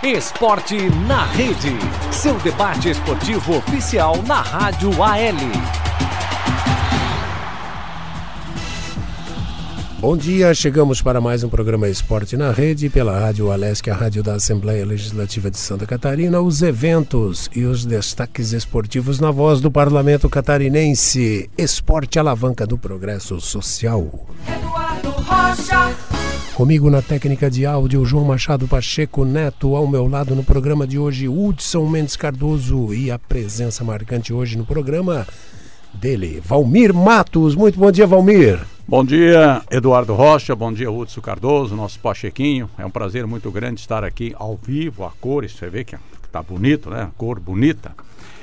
Esporte na Rede, seu debate esportivo oficial na Rádio AL. Bom dia, chegamos para mais um programa Esporte na Rede pela Rádio Alesc, a rádio da Assembleia Legislativa de Santa Catarina. Os eventos e os destaques esportivos na voz do Parlamento Catarinense. Esporte alavanca do progresso social. Eduardo Rocha. Comigo na técnica de áudio, João Machado Pacheco Neto. Ao meu lado no programa de hoje, Hudson Mendes Cardoso. E a presença marcante hoje no programa dele, Valmir Matos. Muito bom dia, Valmir. Bom dia, Eduardo Rocha, bom dia, Hudson Cardoso, nosso Pachequinho. É um prazer muito grande estar aqui ao vivo, a cores, você vê que tá bonito, né? A cor bonita.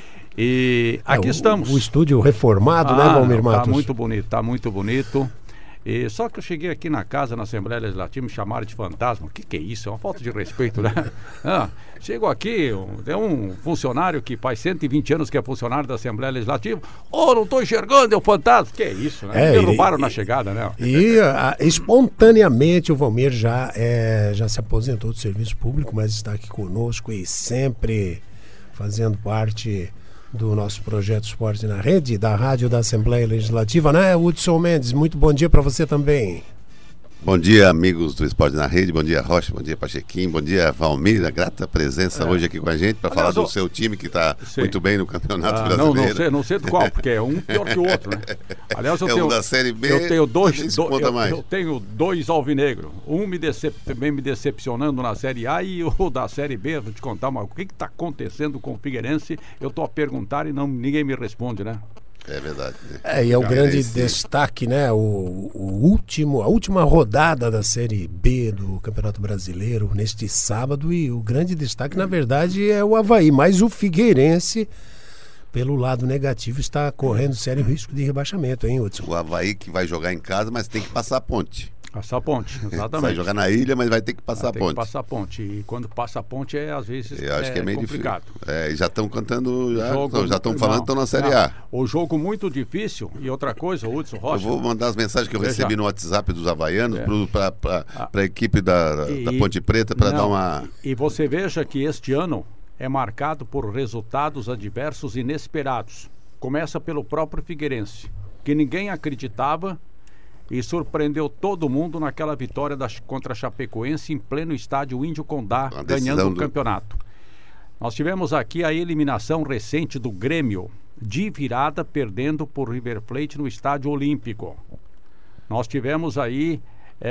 E aqui estamos. O estúdio reformado, né, Valmir Matos? Tá muito bonito. E só que eu cheguei aqui na casa, na Assembleia Legislativa, me chamaram de fantasma. O que é isso? É uma falta de respeito, né? Chego aqui, é um funcionário que faz 120 anos que é funcionário da Assembleia Legislativa. Não estou enxergando, é um fantasma. Que é isso, né? Me derrubaram na chegada, né? E espontaneamente o Valmir já se aposentou do serviço público, mas está aqui conosco e sempre fazendo parte do nosso projeto Esporte na Rede, da Rádio da Assembleia Legislativa, né, Hudson Mendes? Muito bom dia para você também. Bom dia, amigos do Esporte na Rede, bom dia, Rocha, bom dia, Pachequinho, bom dia, Valmir, a grata presença hoje aqui com a gente para falar do seu time que está muito bem no Campeonato Brasileiro. Não sei do qual, porque é um pior que o outro, né? Aliás, eu tenho da Série B, eu tenho dois alvinegros, um me decepcionando na Série A e o da Série B. Vou te contar, mas o que está acontecendo com o Figueirense? Eu estou a perguntar e ninguém me responde, né? É verdade. E é o grande destaque, né? A última rodada da Série B do Campeonato Brasileiro neste sábado, e o grande destaque, na verdade, é o Avaí, mas o Figueirense, pelo lado negativo, está correndo sério risco de rebaixamento, hein, Hudson? O Avaí que vai jogar em casa, mas tem que passar a ponte. Passar a ponte, exatamente. Vai jogar na ilha, mas vai ter que passar a ponte. Passar a ponte. E quando passa a ponte, às vezes eu acho que é meio complicado. Difícil. Já estão cantando, já estão falando que estão na Série A. O jogo muito difícil. E outra coisa, Hudson Rocha. Eu vou mandar as mensagens que eu recebi no WhatsApp dos havaianos para a equipe da Ponte Preta para dar uma... E você veja que este ano é marcado por resultados adversos inesperados. Começa pelo próprio Figueirense, que ninguém acreditava e surpreendeu todo mundo naquela vitória contra a Chapecoense em pleno estádio Índio Condá, ganhando o campeonato. Nós tivemos aqui a eliminação recente do Grêmio, de virada, perdendo por River Plate no Estádio Olímpico. Nós tivemos aí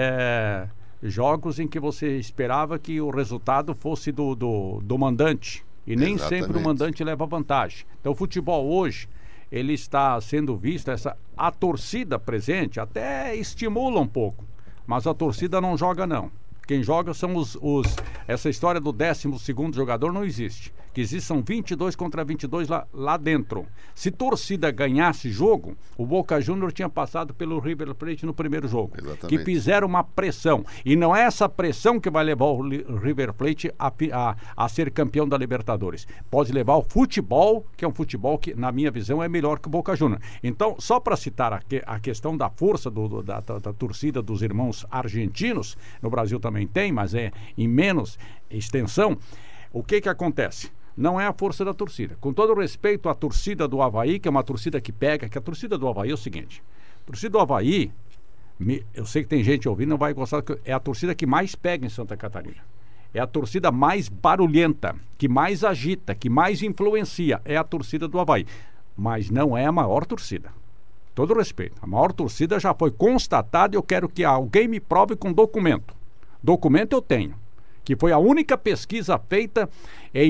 jogos em que você esperava que o resultado fosse do mandante, e nem sempre o mandante leva vantagem. Então o futebol hoje, ele está sendo visto, a torcida presente até estimula um pouco, mas a torcida não joga não. Quem joga são essa história do 12º jogador não existe. Que existe são 22 contra 22 lá dentro. Se torcida ganhasse jogo, o Boca Juniors tinha passado pelo River Plate no primeiro jogo. Exatamente. Que fizeram uma pressão. E não é essa pressão que vai levar o River Plate a ser campeão da Libertadores. Pode levar o futebol, que é um futebol que, na minha visão, é melhor que o Boca Juniors. Então, só para citar a questão da força da torcida dos irmãos argentinos, no Brasil também tem, mas é em menos extensão. O que acontece? Não é a força da torcida. Com todo respeito à torcida do Avaí, que é uma torcida que pega, que a torcida do Avaí é o seguinte: a torcida do Avaí, eu sei que tem gente ouvindo, não vai gostar, é a torcida que mais pega em Santa Catarina. É a torcida mais barulhenta, que mais agita, que mais influencia, é a torcida do Avaí. Mas não é a maior torcida. Todo respeito. A maior torcida já foi constatada e eu quero que alguém me prove com documento. Documento eu tenho, que foi a única pesquisa feita em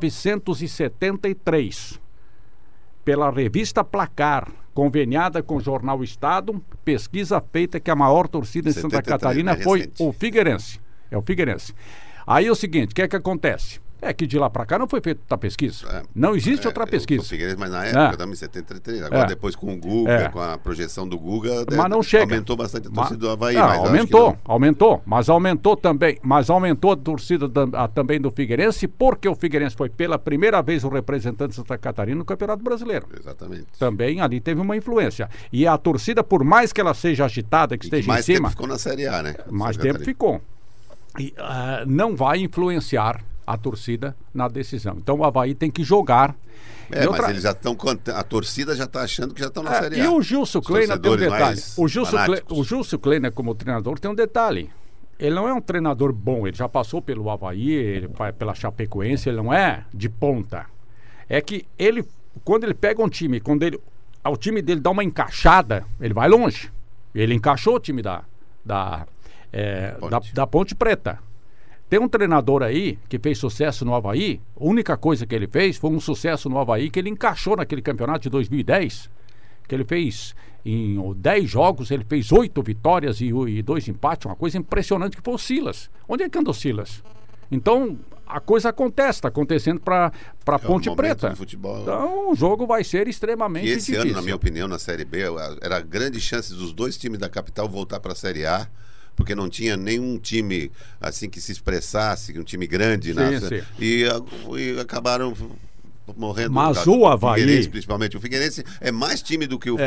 1973 pela revista Placar, conveniada com o jornal Estado, pesquisa feita que a maior torcida em Santa Catarina foi o Figueirense. É o Figueirense. Aí é o seguinte, o que acontece? É que de lá para cá não foi feita outra pesquisa. Não existe outra pesquisa. Mas na época, também em 73, agora depois com o Guga, com a projeção do Guga, mas não chega. Aumentou bastante a torcida do Avaí. Aumentou, mas aumentou também. Mas aumentou a torcida também do Figueirense, porque o Figueirense foi pela primeira vez o representante de Santa Catarina no Campeonato Brasileiro. Exatamente. Também ali teve uma influência. E a torcida, por mais que ela seja agitada, que esteja em cima... Mais tempo ficou na Série A, né? Mais tempo ficou. E, não vai influenciar a torcida na decisão. Então o Avaí tem que jogar. Mas eles já estão. A torcida já está achando que já estão na Série A. E o Gilson Kleina tem um detalhe. O Gilson Kleina, como treinador, tem um detalhe. Ele não é um treinador bom, ele já passou pelo Avaí, pela Chapecoense, ele não é de ponta. É que ele, quando ele pega um time, o time dele dá uma encaixada, ele vai longe. Ele encaixou o time da Ponte Preta. Tem um treinador aí que fez sucesso no Avaí, a única coisa que ele fez foi um sucesso no Avaí que ele encaixou naquele campeonato de 2010, que ele fez em 10 jogos, ele fez 8 vitórias e 2 empates, uma coisa impressionante que foi o Silas. Onde é que anda o Silas? Então, a coisa acontece, está acontecendo para Ponte Preta. Então, o jogo vai ser extremamente difícil. E esse ano, na minha opinião, na Série B, era grande chance dos dois times da capital voltar para a Série A, porque não tinha nenhum time assim que se expressasse, um time grande, né? Sim. E acabaram morrendo. Mas o Avaí, Figueirense, principalmente. O Figueirense é mais time do que o...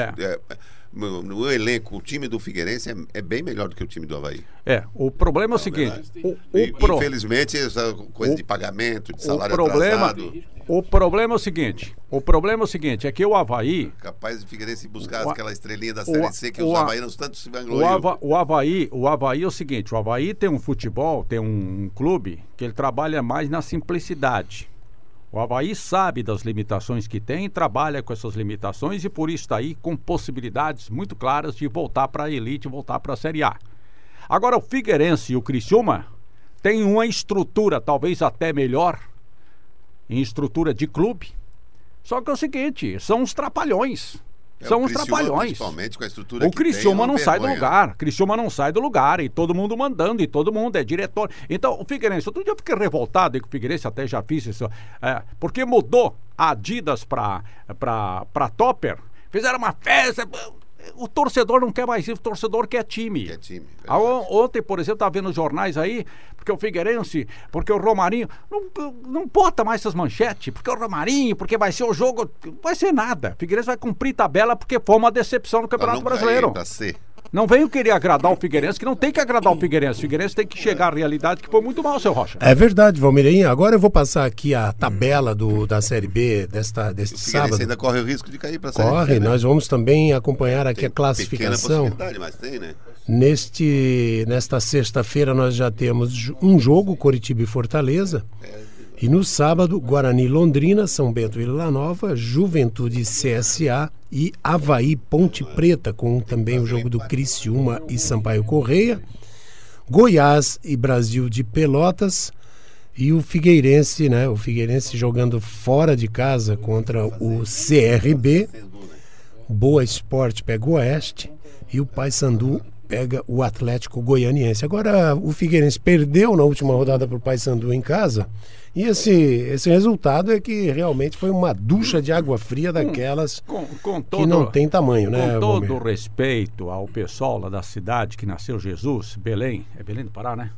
no elenco, o time do Figueirense é bem melhor do que o time do Avaí. O problema é o seguinte... Infelizmente, essa coisa de pagamento, de salário atrasado... O problema é o seguinte, é que o Avaí... Capaz de Figueirense buscar aquela estrelinha da Série C que os havaianos tanto se vangloriam. O Avaí é o seguinte, o Avaí tem um futebol, tem um clube que ele trabalha mais na simplicidade. O Avaí sabe das limitações que tem, trabalha com essas limitações e por isso está aí com possibilidades muito claras de voltar para a elite, voltar para a Série A. Agora o Figueirense e o Criciúma têm uma estrutura talvez até melhor, em estrutura de clube, só que é o seguinte, são uns trapalhões. São uns trapalhões. Principalmente com a estrutura o Criciúma não sai do lugar. Criciúma não sai do lugar. E todo mundo mandando. E todo mundo é diretor. Então, o Figueirense... Outro dia eu fiquei revoltado. E com o Figueirense até já fiz isso. Porque mudou a Adidas pra Topper. Fizeram uma festa... O torcedor não quer mais isso, o torcedor quer time. Ontem, por exemplo, estava vendo os jornais aí, porque o Figueirense, porque o Romarinho, não bota mais essas manchetes, porque o Romarinho, porque vai ser o jogo, vai ser nada. O Figueirense vai cumprir tabela porque foi uma decepção no Campeonato Brasileiro. Não venho querer agradar o Figueirense, que não tem que agradar o Figueirense. O Figueirense tem que chegar à realidade que foi muito mal, seu Rocha. É verdade, Valmirinho. Agora eu vou passar aqui a tabela da Série B deste sábado. O Figueirense ainda corre o risco de cair para a Série B. Corre, nós vamos também acompanhar aqui a classificação. Mas tem, né? Nesta sexta-feira nós já temos um jogo, Coritiba e Fortaleza. E no sábado, Guarani e Londrina, São Bento e Vila Nova, Juventude e CSA e Avaí Ponte Preta, com também o jogo do Criciúma e Sampaio Correia, Goiás e Brasil de Pelotas e o Figueirense, né? O Figueirense jogando fora de casa contra o CRB, Boa Esporte pega o Oeste e o Paysandu pega o Atlético Goianiense. Agora, o Figueirense perdeu na última rodada para o Paysandu em casa. E esse resultado é que realmente foi uma ducha de água fria daquelas que não tem tamanho, né? Com todo respeito ao pessoal lá da cidade que nasceu Jesus, Belém, é Belém do Pará, né?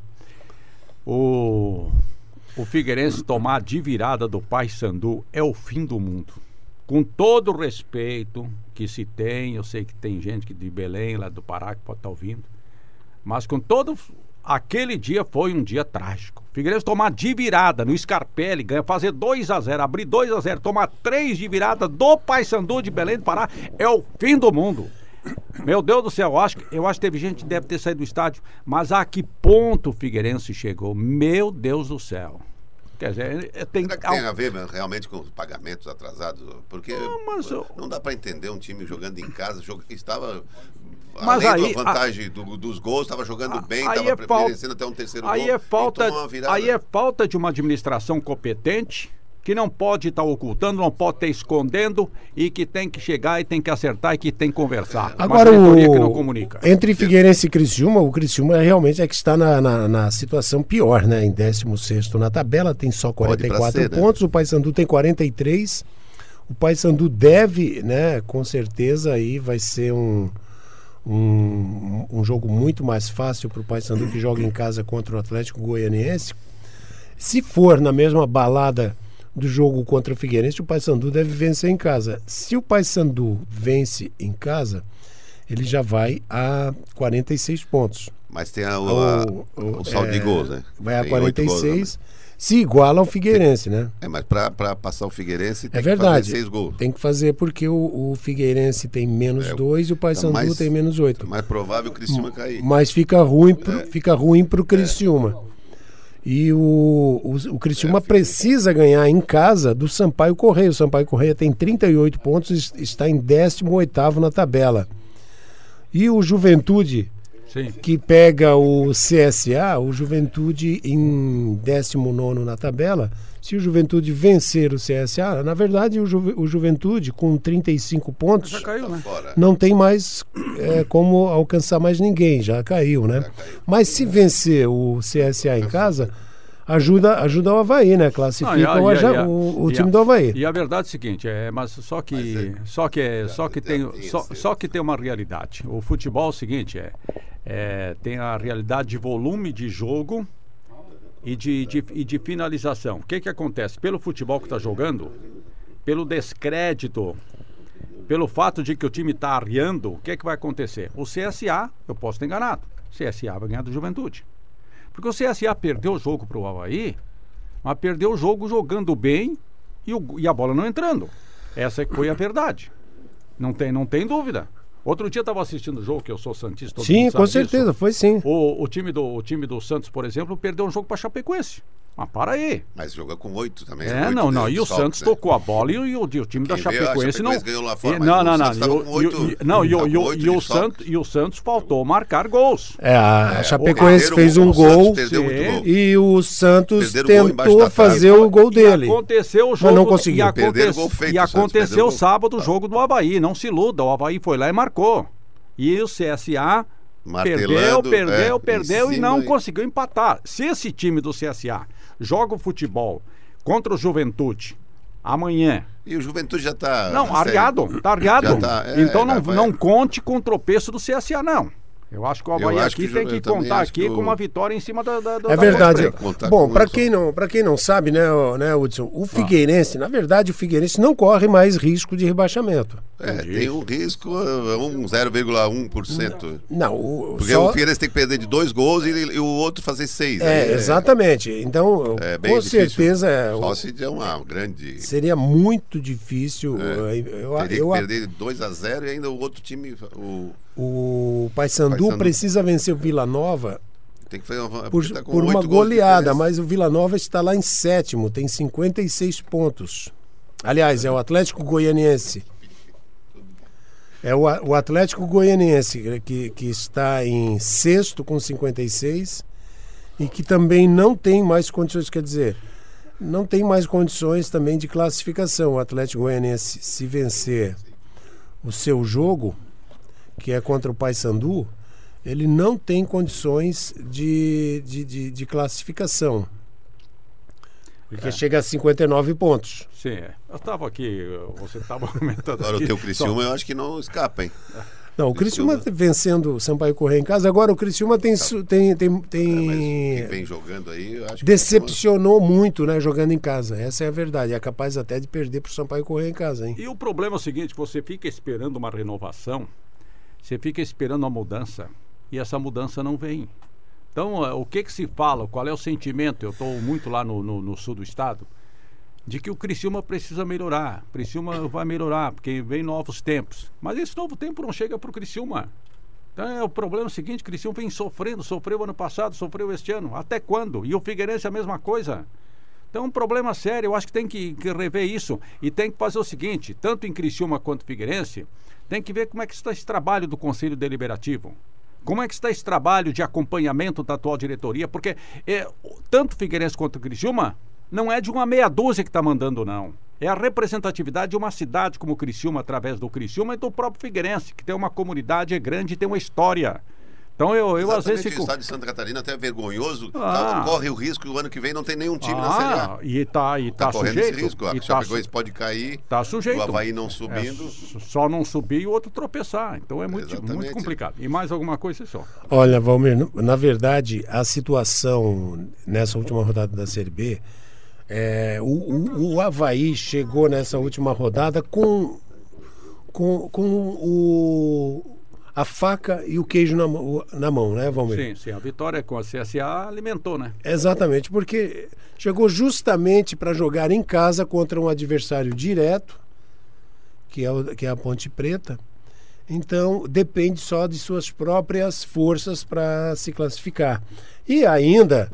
O Figueirense tomar de virada do Paysandu é o fim do mundo. Com todo o respeito que se tem, eu sei que tem gente de Belém, lá do Pará, que pode estar ouvindo, mas com todo... Aquele dia foi um dia trágico. Figueirense tomar de virada no Scarpelli, fazer 2-0, abrir 2-0, tomar 3 de virada do Paysandu de Belém do Pará, é o fim do mundo. Meu Deus do céu, eu acho que teve gente que deve ter saído do estádio, mas a que ponto o Figueirense chegou? Meu Deus do céu. Quer dizer, tem a ver realmente com os pagamentos atrasados? Porque não dá para entender um time jogando em casa, estava... Mas além da vantagem dos gols, estava jogando bem, estava merecendo até um terceiro gol. Aí é falta de uma administração competente, que não pode estar ocultando, não pode estar escondendo, e que tem que chegar e tem que acertar e que tem que conversar. Agora, que não comunica. Entre Figueirense e Criciúma, o Criciúma realmente é que está na situação pior, né? Em 16º na tabela, tem só 44 pontos, né? O Paysandu tem 43. O Paysandu deve, né? Com certeza aí vai ser um jogo muito mais fácil para o Paysandu, que joga em casa contra o Atlético Goianiense. Se for na mesma balada do jogo contra o Figueirense, o Paysandu deve vencer em casa. Se o Paysandu vence em casa, ele já vai a 46 pontos. Mas tem o saldo de gols, né? Vai a 46, se iguala ao Figueirense, né? Mas para passar o Figueirense tem que fazer 6 gols. Tem que fazer porque o Figueirense tem menos 2 e o Paysandu tem menos 8. É mais provável o Criciúma cair. Mas fica ruim pro Criciúma. E o Criciúma precisa ganhar em casa do Sampaio Corrêa. O Sampaio Corrêa tem 38 pontos e está em 18º na tabela. E o Juventude, sim, que pega o CSA, o Juventude em 19º na tabela. Se o Juventude vencer o CSA, na verdade o Juventude com 35 pontos já caiu, né? Não tem mais como alcançar mais ninguém, já caiu, né? Mas se vencer o CSA em casa, ajuda o Avaí, né? Classifica o time do Avaí. E a verdade é o seguinte, mas só que tem uma realidade. O futebol é o seguinte, tem a realidade de volume de jogo e de finalização. O que acontece? Pelo futebol que está jogando, pelo descrédito, pelo fato de que o time está arriando, o que vai acontecer? O CSA, eu posso estar enganado, o CSA vai ganhar do Juventude. Porque o CSA perdeu o jogo para o Avaí, mas perdeu o jogo jogando bem e a bola não entrando. Essa foi a verdade. Não tem dúvida. Outro dia eu estava assistindo o jogo, que eu sou santista. Sim, com certeza, foi sim. O time do Santos, por exemplo, perdeu um jogo para Chapecoense. Mas para aí. Mas joga com 8 também. Não. E o Santos tocou a bola e o time da Chapecoense não. Ganhou lá fora, E o Santos faltou marcar gols. A Chapecoense fez um gol e o Santos tentou fazer o gol dele. E aconteceu o jogo. Mas não conseguiu. E aconteceu sábado o jogo do Avaí. Não se iluda. O Avaí foi lá e marcou. E o CSA perdeu e não conseguiu empatar. Se esse time do CSA joga o futebol contra o Juventude amanhã. E o Juventude já está. Não, arriado. Então não conte com o tropeço do CSA, não. Eu acho que o Avaí aqui tem que contar aqui com uma vitória em cima da É verdade. Bom, para quem não sabe, né, Hudson, o Figueirense, na verdade, o Figueirense não corre mais risco de rebaixamento. Tem um risco, 0,1%. Não, porque o Figueirense tem que perder de 2 gols e o outro fazer 6. Exatamente. Então, com certeza. Só se é uma grande. Seria muito difícil. Teria que perder 2-0 e ainda o outro time. O Paysandu precisa vencer o Vila Nova tem que fazer por uma goleada, mas o Vila Nova está lá em 7º, tem 56 pontos. Aliás, é o Atlético Goianiense. É o Atlético Goianiense que está em 6º com 56 e que também não tem mais condições, quer dizer, não tem mais condições também de classificação. O Atlético Goianiense, se vencer o seu jogo, que é contra o Paysandu, ele não tem condições de classificação. Porque chega a 59 pontos. Sim, eu estava aqui, você estava comentando. Agora o teu Criciúma eu acho que não escapa, hein? Não, o Criciúma vencendo o Sampaio Corrêa em casa. Agora o Criciúma tem mas o que vem jogando aí, eu acho decepcionou muito, né, jogando em casa. Essa é a verdade. É capaz até de perder para o Sampaio Corrêa em casa, hein? E o problema é o seguinte, que você fica esperando uma renovação, você fica esperando uma mudança e essa mudança não vem. Então, o que se fala, qual é o sentimento? Eu estou muito lá no sul do estado, de que o Criciúma precisa melhorar. O Criciúma vai melhorar, porque vem novos tempos. Mas esse novo tempo não chega para o Criciúma. Então, o problema é o seguinte, o Criciúma vem sofreu ano passado, sofreu este ano. Até quando? E o Figueirense é a mesma coisa. Então, um problema sério, eu acho que tem que rever isso. E tem que fazer o seguinte, tanto em Criciúma quanto Figueirense, tem que ver como é que está esse trabalho do Conselho Deliberativo. Como é que está esse trabalho de acompanhamento da atual diretoria? Porque tanto Figueirense quanto Criciúma não é de uma meia dúzia que está mandando, não. É a representatividade de uma cidade como Criciúma, através do Criciúma e do próprio Figueirense, que tem uma comunidade grande e tem uma história. Então eu às vezes fico... O estado de Santa Catarina até é vergonhoso, corre o risco que o ano que vem não tem nenhum time na Série A. E tá correndo sujeito. Esse risco. A Chapecoense pode cair, tá sujeito. O Avaí não subindo. Só não subir e o outro tropeçar. Então é muito complicado. E mais alguma coisa só? Olha, Valmir, na verdade, a situação nessa última rodada da Série B, o Avaí chegou nessa última rodada com a faca e o queijo na mão, né, Valmir? Sim, a vitória com a CSA alimentou, né? Exatamente, porque chegou justamente para jogar em casa contra um adversário direto, que é a Ponte Preta. Então, depende só de suas próprias forças para se classificar. E ainda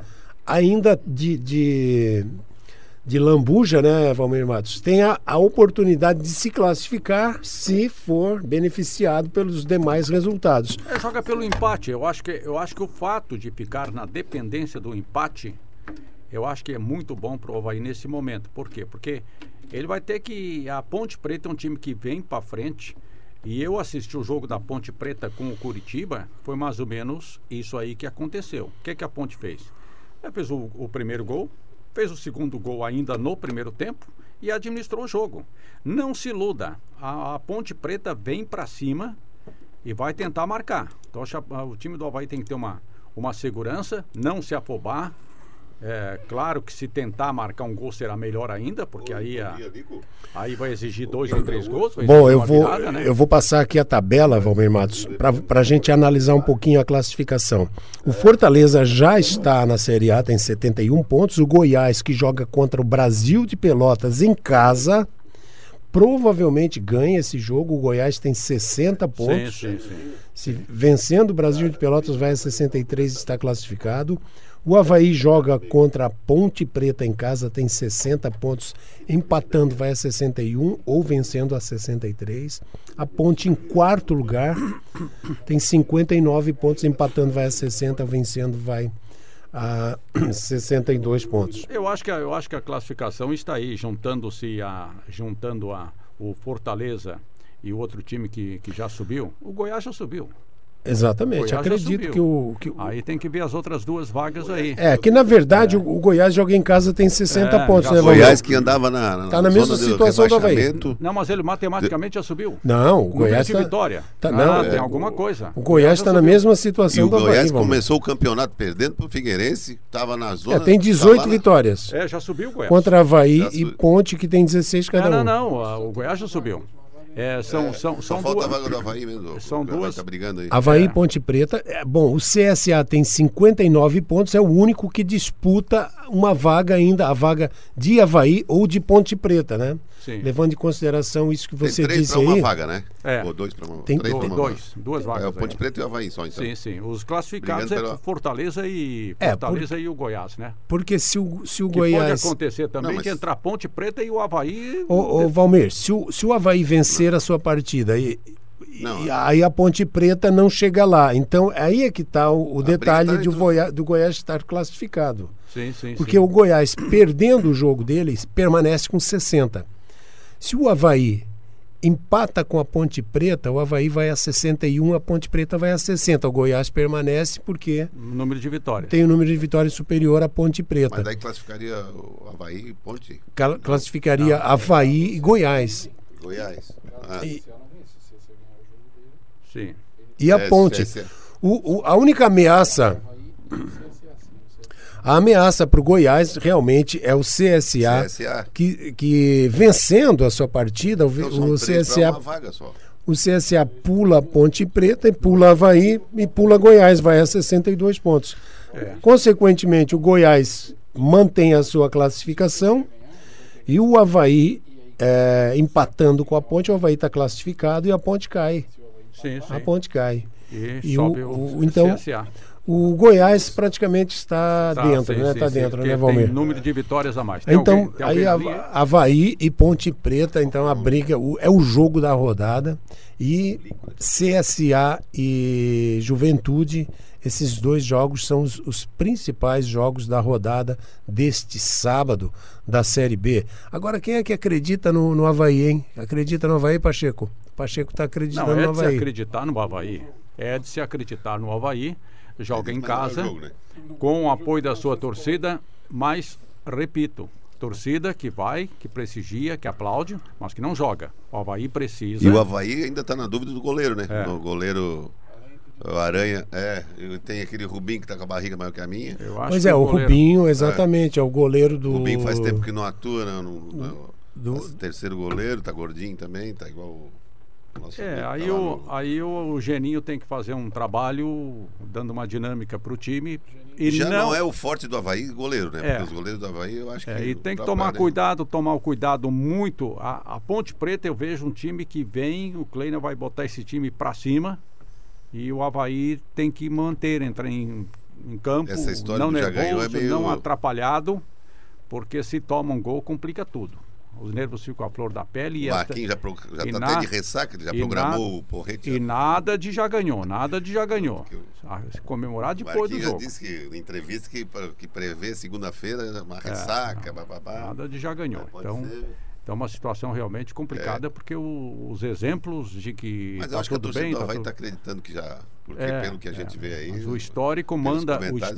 de lambuja, né, Valmir Matos, tem a oportunidade de se classificar se for beneficiado pelos demais resultados. Joga pelo empate. Eu acho que o fato de ficar na dependência do empate, eu acho que é muito bom para o Avaí nesse momento. Por quê? Porque ele vai ter que... A Ponte Preta é um time que vem para frente, e eu assisti o jogo da Ponte Preta com o Curitiba, foi mais ou menos isso aí que aconteceu. O que a Ponte fez? Ela fez o primeiro gol, fez o segundo gol ainda no primeiro tempo e administrou o jogo. Não se iluda, a Ponte Preta vem para cima e vai tentar marcar. Então o time do Avaí tem que ter uma segurança, não se afobar. Claro que se tentar marcar um gol será melhor ainda, porque aí vai exigir 2 ou 3 gols. Bom, eu vou passar aqui a tabela, Valmir Matos, para a gente analisar um pouquinho a classificação. O Fortaleza já está na Série A, tem 71 pontos. O Goiás, que joga contra o Brasil de Pelotas em casa, provavelmente ganha esse jogo. O Goiás tem 60 pontos. Sim. Se vencendo o Brasil de Pelotas, vai a 63 e está classificado. O Avaí joga contra a Ponte Preta em casa, tem 60 pontos, empatando vai a 61 ou vencendo a 63. A Ponte em quarto lugar tem 59 pontos, empatando vai a 60, vencendo vai a 62 pontos. Eu acho que a classificação está aí, juntando o Fortaleza e o outro time que já subiu. O Goiás já subiu. Exatamente, acredito que Aí tem que ver as outras 2 vagas aí. Que na verdade o Goiás joga em casa, tem 60 pontos, né, o Goiás que andava na mesma situação do Avaí. Não, mas ele matematicamente já subiu. Não, o Goiás de vitória. Tem alguma coisa. O Goiás está na mesma situação do Avaí. O Goiás começou o campeonato perdendo para o Figueirense, estava na zona... tem 18 vitórias. Já subiu o Goiás. Contra Avaí e Ponte, que tem 16 cada um. Não, o Goiás já subiu. Só falta a vaga do Avaí mesmo. São 2. Tá brigando aí. Avaí e Ponte Preta. O CSA tem 59 pontos, é o único que disputa uma vaga ainda, a vaga de Avaí ou de Ponte Preta, né? Sim. Levando em consideração isso que você tem 3 disse para uma aí. vaga, né? Ou 2 para uma. Tem 2 vagas. O Ponte Preta e o Avaí só, então. Sim. Os classificados Fortaleza e o Goiás, né? Porque se o que Goiás... pode acontecer também de entrar Ponte Preta e o Avaí... Valmir, se o Avaí vencer a sua partida aí a Ponte Preta não chega lá. Então aí é que está o detalhe do Goiás estar classificado. Sim. Porque o Goiás, perdendo o jogo deles, permanece com 60. Se o Avaí empata com a Ponte Preta, o Avaí vai a 61, a Ponte Preta vai a 60. O Goiás permanece porque número de vitórias. Tem um número de vitórias superior à Ponte Preta. Mas daí classificaria o Avaí e Ponte? Classificaria Avaí e Goiás. Sim. E a Ponte. A única ameaça... A ameaça para o Goiás realmente é o CSA. Que vencendo a sua partida, o CSA pula a Ponte Preta e pula Avaí e pula Goiás, vai a 62 pontos. Consequentemente, o Goiás mantém a sua classificação e o Avaí, empatando com a Ponte, o Avaí está classificado e a Ponte cai. Sim. A Ponte cai. E sobe então, CSA. O Goiás praticamente está dentro, né? Está dentro, né, Valmir? Tem número de vitórias a mais. Então, aí Avaí e Ponte Preta, então a briga é o jogo da rodada. E CSA e Juventude, esses 2 jogos são os principais jogos da rodada deste sábado da Série B. Agora, quem é que acredita no Avaí, hein? Acredita no Avaí, Pacheco? O Pacheco está acreditando no Avaí. É de se acreditar no Avaí. É de se acreditar no Avaí. Joga em casa, com o apoio da sua torcida, mas, repito, torcida que vai, que prestigia, que aplaude, mas que não joga. O Avaí precisa... E o Avaí ainda está na dúvida do goleiro, né? O goleiro... O Aranha, tem aquele Rubinho que está com a barriga maior que a minha. Pois o Rubinho, exatamente, é o goleiro do... O Rubinho faz tempo que não atua, né? Terceiro goleiro, tá gordinho também, tá igual Aí o Geninho tem que fazer um trabalho dando uma dinâmica para o time. E já não é o forte do Avaí goleiro, né? Porque os goleiros do Avaí eu acho que... E tem que tomar o cuidado muito. A Ponte Preta eu vejo um time que vem, o Kleiner vai botar esse time para cima e o Avaí tem que entrar em campo, não nervoso, não atrapalhado, porque se toma um gol complica tudo. Os nervos ficam à flor da pele. O Marquinhos já está até de ressaca, ele já programou o porrete. E nada de já ganhou. Comemorar depois do jogo. Já disse que em entrevista que prevê segunda-feira uma ressaca. Nada de já ganhou. Então é uma situação realmente complicada, porque os exemplos de que mas eu acho que a torcida do Avaí está acreditando que já... Porque pelo que a gente vê aí... Mas o histórico manda...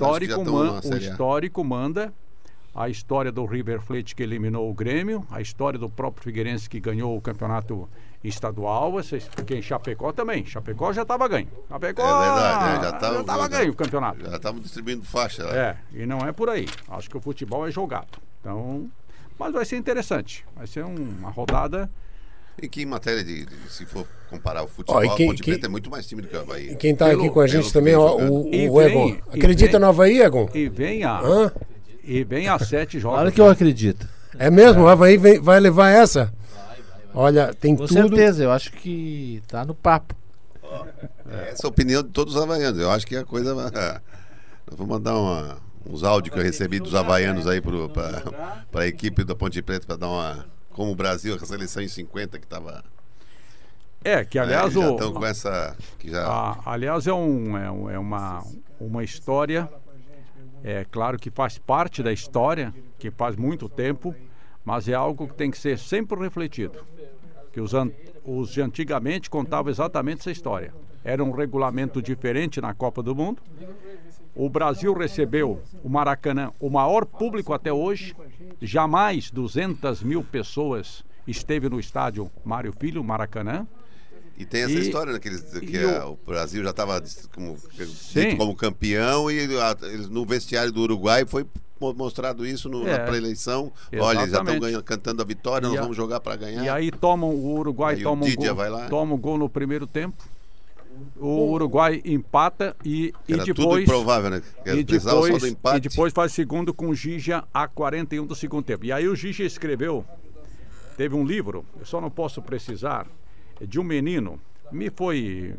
A história do River Plate que eliminou o Grêmio, a história do próprio Figueirense que ganhou o campeonato estadual, porque em Chapecó também. Chapecó já estava ganho. Chapecó já estava ganho o campeonato. Já estavam distribuindo faixa lá. E não é por aí. Acho que o futebol é jogado. Então, mas vai ser interessante. Vai ser uma rodada... E que em matéria se for comparar o futebol, a Ponte Preta é muito mais time do que o Avaí. E quem está aqui com a gente também, o Egon. Acredita no Avaí, Egon? E vem a 7 jogos. Claro que eu acredito. É mesmo? O Avaí vai levar essa? Olha, tem com tudo... Com certeza, eu acho que tá no papo. Essa é a opinião de todos os havaianos. Eu acho que a coisa... Eu vou mandar uns áudios que eu recebi dos havaianos aí para a equipe da Ponte Preta para dar uma... Como o Brasil, a seleção em 50 que estava... que aliás... já estão com essa... aliás, é uma história... É claro que faz parte da história, que faz muito tempo, mas é algo que tem que ser sempre refletido. Que os de antigamente contavam exatamente essa história. Era um regulamento diferente na Copa do Mundo. O Brasil recebeu o Maracanã, o maior público até hoje. Jamais 200 mil pessoas esteve no estádio Mário Filho, Maracanã. E tem essa história, né, o Brasil já estava como campeão e no vestiário do Uruguai foi mostrado isso na pré-eleição. Olha, eles já estão cantando a vitória, nós vamos jogar para ganhar. E aí o Uruguai toma um gol no primeiro tempo. O Uruguai empata e depois... tudo improvável, né? E depois faz segundo com o Gija a 41 do segundo tempo. E aí o Gija teve um livro, eu só não posso precisar, de um menino, foi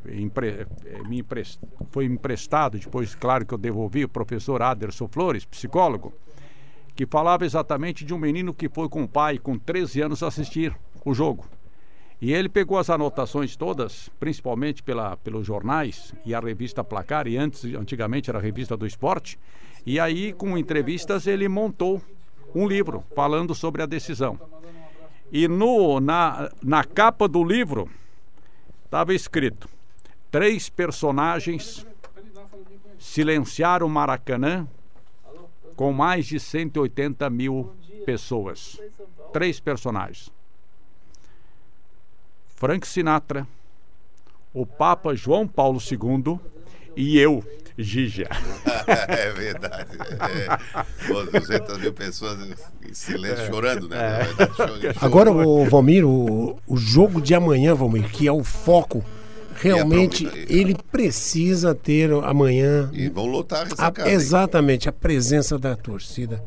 emprestado, depois claro que eu devolvi, o professor Aderson Flores, psicólogo, que falava exatamente de um menino que foi com o pai com 13 anos assistir o jogo. E ele pegou as anotações todas, principalmente pelos jornais e a revista Placar, e antigamente era a revista do esporte, e aí com entrevistas ele montou um livro falando sobre a decisão. E na capa do livro estava escrito: 3 personagens silenciaram o Maracanã com mais de 180 mil pessoas. 3 personagens: Frank Sinatra, o Papa João Paulo II e eu, Gija. É verdade. 200 mil pessoas em silêncio chorando, né? Agora, Valmir, o jogo de amanhã, Valmir, que é o foco, realmente ele precisa ter amanhã... E vão lotar a ressacada. Exatamente, a presença da torcida.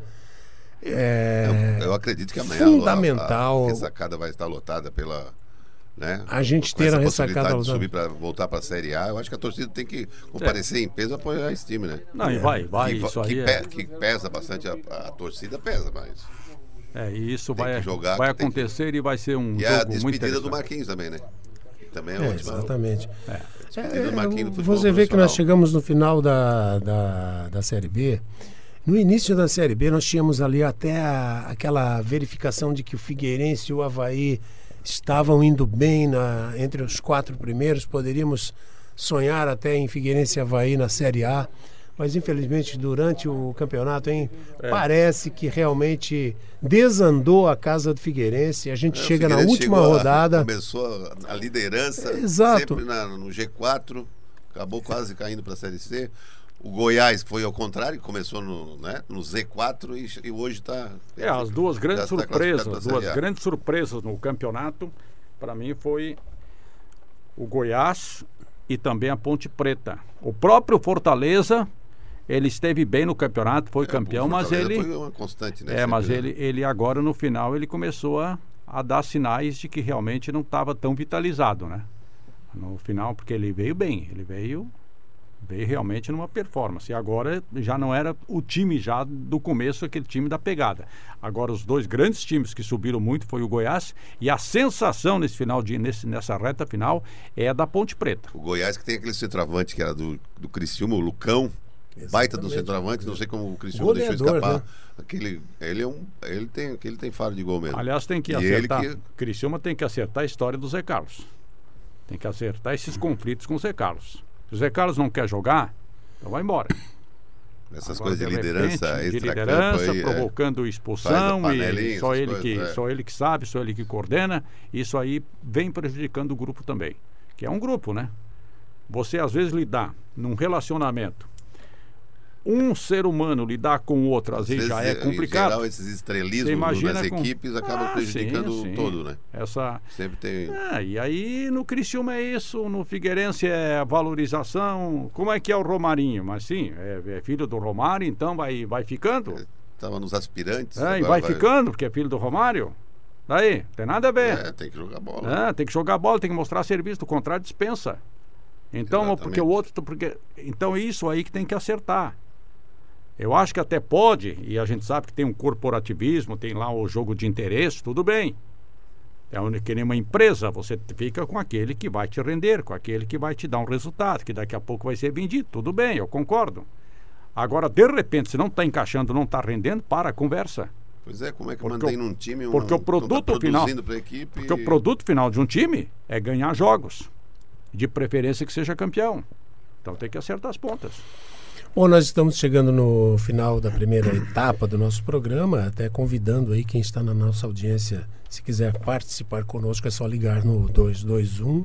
Eu acredito que amanhã fundamental. A ressacada vai estar lotada pela... Né? A gente ter a ressacada de subir para voltar para a Série A, eu acho que a torcida tem que comparecer em peso e apoiar esse time, né? Não, e vai, isso aí que pesa bastante, a torcida pesa, mas... E isso vai acontecer e vai ser um jogo muito interessante. E a despedida do Marquinhos também, né? Também é ótima. Exatamente. Do Marquinhos no futebol você vê que nós chegamos no final da Série B. No início da Série B, nós tínhamos ali até aquela verificação de que o Figueirense e o Avaí estavam indo bem entre os 4 primeiros. Poderíamos sonhar até em Figueirense e Avaí na Série A, mas infelizmente durante o campeonato parece que realmente desandou a casa do Figueirense. A gente chega na última rodada, começou a liderança. Exato. Sempre no G4, acabou quase caindo para a Série C. O Goiás foi ao contrário, começou no Z4 e hoje está... As duas grandes surpresas, grandes surpresas no campeonato, para mim foi o Goiás e também a Ponte Preta. O próprio Fortaleza, ele esteve bem no campeonato, foi campeão, mas ele... Foi uma constante, né? Mas ele agora no final ele começou a dar sinais de que realmente não estava tão vitalizado, né? No final, porque ele veio bem, ele veio realmente numa performance. E agora já não era o time já do começo, aquele time da pegada. Agora os dois grandes times que subiram muito foi o Goiás, e a sensação nessa reta final é a da Ponte Preta. O Goiás que tem aquele centroavante que era do Criciúma, o Lucão. Exatamente. Baita do centroavante, não sei como o Criciúma deixou escapar. Né? Ele tem faro de gol mesmo. Aliás, tem que acertar. Criciúma tem que acertar a história do Zé Carlos. Tem que acertar esses conflitos com o Zé Carlos. Se o Zé Carlos não quer jogar, então vai embora. Essas coisas de liderança, provocando expulsão, e só ele que sabe, só ele que coordena. Isso aí vem prejudicando o grupo também. Que é um grupo, né? Você às vezes lidar num relacionamento, um ser humano lidar com o outro, às vezes já é complicado. Em geral, esses estrelismos das equipes acabam prejudicando todo, né? Sempre tem... E aí no Criciúma é isso, no Figueirense é valorização. Como é que é o Romarinho? Mas sim, é filho do Romário, então vai ficando. Estava nos aspirantes. E vai ficando, porque é filho do Romário. Daí, tem nada a ver. Tem que jogar bola. Tem que jogar bola, tem que mostrar serviço, o contrário dispensa. Então, exatamente. Porque o outro... Então isso aí que tem que acertar. Eu acho que até pode, e a gente sabe que tem um corporativismo, tem lá o jogo de interesse, tudo bem. Que nem uma empresa, você fica com aquele que vai te render, com aquele que vai te dar um resultado, que daqui a pouco vai ser vendido, tudo bem, eu concordo. Agora, de repente, se não está encaixando, não está rendendo, para a conversa. Pois é, como é que mantém num time porque o produto final, pra equipe porque o produto final de um time é ganhar jogos, de preferência que seja campeão. Então tem que acertar as pontas. Bom, nós estamos chegando no final da primeira etapa do nosso programa, até convidando aí quem está na nossa audiência, se quiser participar conosco, é só ligar no 221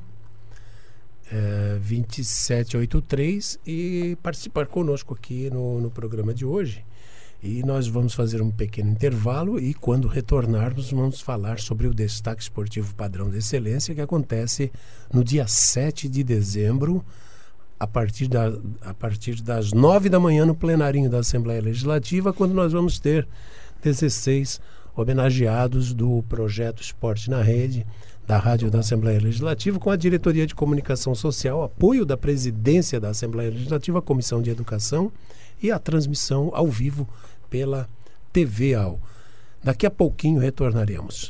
2783 e participar conosco aqui no programa de hoje. E nós vamos fazer um pequeno intervalo e quando retornarmos vamos falar sobre o Destaque Esportivo Padrão de Excelência, que acontece no dia 7 de dezembro, a partir das 9 da manhã no plenarinho da Assembleia Legislativa, quando nós vamos ter 16 homenageados do projeto Esporte na Rede, da Rádio da Assembleia Legislativa, com a Diretoria de Comunicação Social, apoio da Presidência da Assembleia Legislativa, a Comissão de Educação e a transmissão ao vivo pela TV AL. Daqui a pouquinho retornaremos.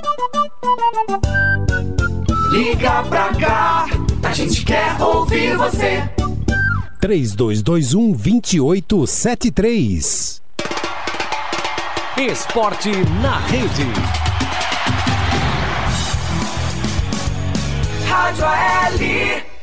Liga pra cá, a gente quer ouvir você. 3221-2873. Esporte na Rede. Rádio AL.